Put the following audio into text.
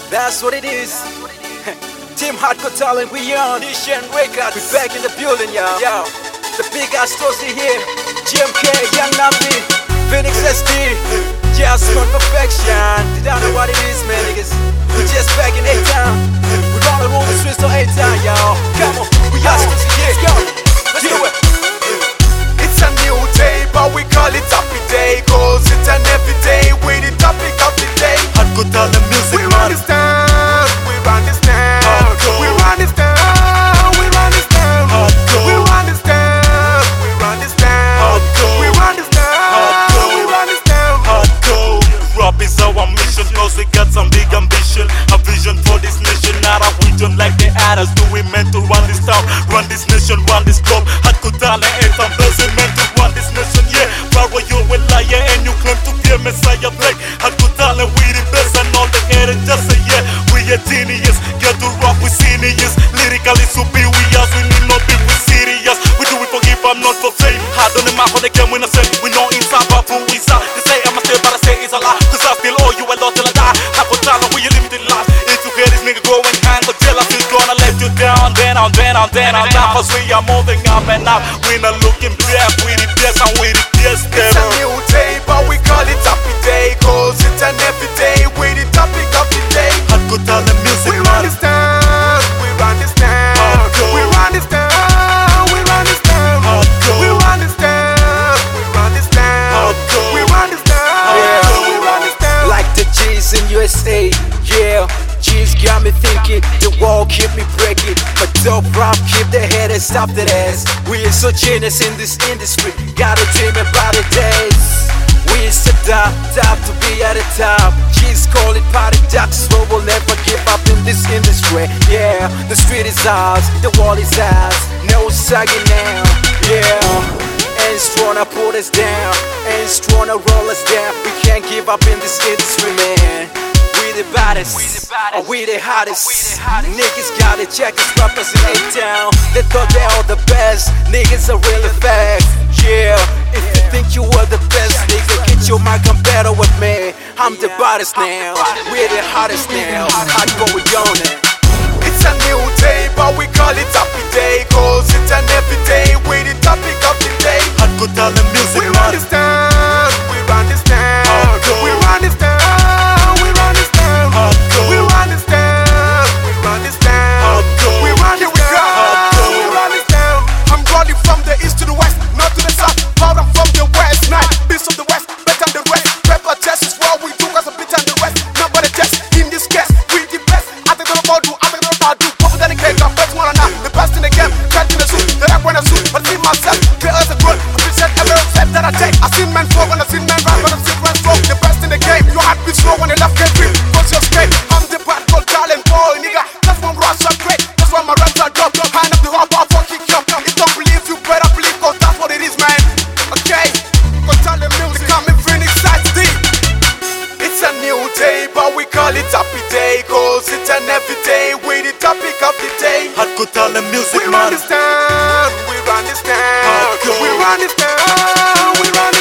That's what it is. Team Hardcore Talent, we on Nation Records. We back in the building, y'all. Yo, the big ass Toasty here. GMK, Young Nappy, Phoenix SD. Just on perfection. They don't know what it is, man, niggas. We just back in A-Town. We gonna roll the streets to A-Town, y'all. Come on, we are still here. Let's go. Let's do it. It's a new day, but we call it Happy Day, cause it's an everyday with the topic of the day. Hardcore Talent music, We run this town, we run this town, Hardcore. we run this town, we run this town, Hardcore. we run this town, we run this town, Hardcore. we run this town, Hardcore. we run this town. Hardcore. Rap is our mission, cause we got some big ambition. A vision for this nation, not a region like the others. Do we meant to run this town, run this nation, run this globe? Hardcore Talent, anthem, blessing meant to run this nation, yeah. Power, you're a liar and you claim to be a messiah. Black Hardcore Talent, we the best and all the haters just say yeah. We are genius, get to rock with seniors. Lyrically superior, we need not be with serious. We do it for hip hop, not for fame. Hard on the map for the game, we not say we know inside, but who is that? They say I'm a still, but I say it's a lie. Cause I still owe you a lot till I die. Hardcore Talent, we a limited life. If you hear this nigga go and hang or jail, I feel gonna let you down. Cause we are moving up and up. We not looking back, we the best and we the best It's ever. a new day, but we call it Happy Day, cause it's an everyday with the topic of the day. Hardcore Talent music, We run this town, we run this town, Hardcore. we run this town, we run this town, Hardcore. we run this town, we run this town, Hardcore. we run this town, Hardcore. we run this town. Like the G's in USA, yeah. G's got me thinking, the wall keep me breaking. My dope rap keep the head and stop that ass. We are so genius in this industry, gotta dream about the days. We is the top to be at the top. G's call it party ducks, so we'll never give up in this industry. Yeah, the street is ours, the wall is ours. No sagging now, yeah. Ain't strong to put us down, ain't strong to roll us down. We can't give up in this industry, man. We the baddest, we the hottest. Niggas gotta check us, rappers in A-Town. They thought they all the best, niggas are really fast. Yeah, if you think you were the best, nigga, get your mic and battle with me. I'm the baddest now, we're the hottest now. I'd go with on it. It's a new day, but we call it Happy Day, cause it's an everyday with the topic of the day. Hardcore Talent music, We run this town, we run this town, Hardcore. we run this town, we run this town, Hardcore. we run this town, we run this town, Hardcore. we run this town, Hardcore. we run this town. I'm rolling from the east to the west, north to the south, proud I'm from the west. Night, beast of the west, better than the rest. Pepper test is what we do, cause a bit than the rest. Nobody test in this case, we the best. I think I'm about to, I think I'm about to. Put it in the cake, I'm best one or not. The best in the game, catch in the suit, the rap when I suit. But I see myself, clear as a good. Appreciate every step that I take. I see men fall when I see men rap, but I'm still run strong. The best in the game, your heart beats slow when the left get grip. Cause you're straight, I'm the Hardcore Talent boy, nigga. That's why my raps are great, that's why my raps are dope. Hand up the hop, I'll fucking jump. If you don't believe, you better believe, cause that's what it is, man. Okay, Hardcore Talent music, coming Phoenix SD. It's a new day, but we call it Happy Day, cause it's an everyday with the topic of the day. Hardcore Talent music, We run this town, we run this town, Hardcore. we run this town, we run